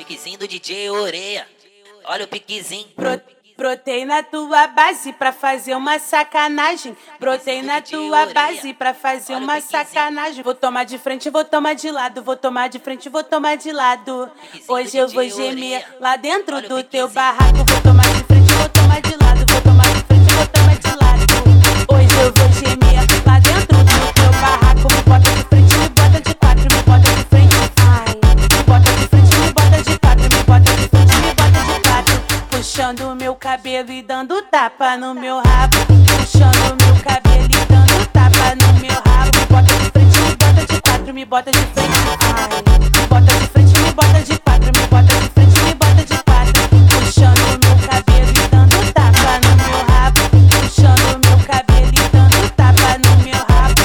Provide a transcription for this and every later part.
Piquezinho do DJ Oreia. Olha o piquezinho. Brotei na tua base pra fazer uma sacanagem. Brotei na tua base pra fazer uma sacanagem. Vou tomar de frente, vou tomar de lado. Vou tomar de frente, vou tomar de lado. Hoje eu vou gemer lá dentro do teu barraco. Vou tomar de frente, vou tomar de lado. Vou tomar de frente, vou tomar de lado. Hoje eu vou gemer lá dentro do teu barraco. Me bota de frente, me bota de quatro. Me bota de frente, ai. Me bota de frente, me bota de quatro. Me bota de frente, me bota de quatro. Puxando o meu cabelo e dando tapa no meu rabo. Puxando o meu cabelo e dando tapa no meu rabo. Me bota de frente, me bota de quatro. Me bota de frente, ai. Me bota de frente, me bota de quatro. Me bota de frente, me bota de quatro. Puxando o meu cabelo e dando tapa no meu rabo. Puxando o meu cabelo e dando tapa no meu rabo.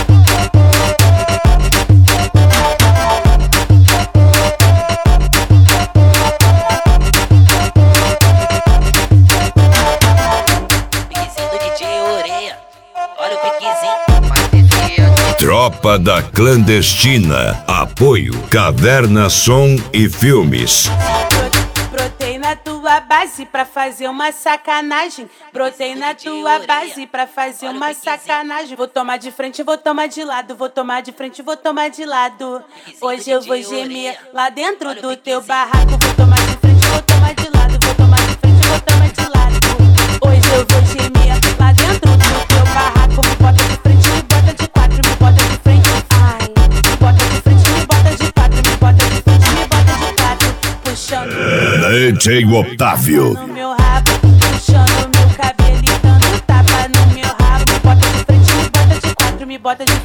Tropa da Clandestina. Apoio Caverna Som e Filmes. Brotei na tua base pra fazer uma sacanagem. Brotei na tua base pra fazer uma sacanagem. Vou tomar de frente, vou tomar de lado. Vou tomar de frente, vou tomar de lado. Hoje eu vou gemer lá dentro do teu barraco. Vou tomar de frente, vou tomar de lado. Vou tomar de frente, vou tomar de lado. Hoje eu vou gemer lá dentro do teu barraco. Me bota de frente, me bota de quatro. Me bota de frente, ai. Me bota de frente, me bota de quatro. Me bota de frente, me bota de quatro. Puxando DJ Otávio. no meu rabo, puxando o meu cabelo e dando tapa no meu rabo. Me bota de frente, me bota de quatro. Me bota de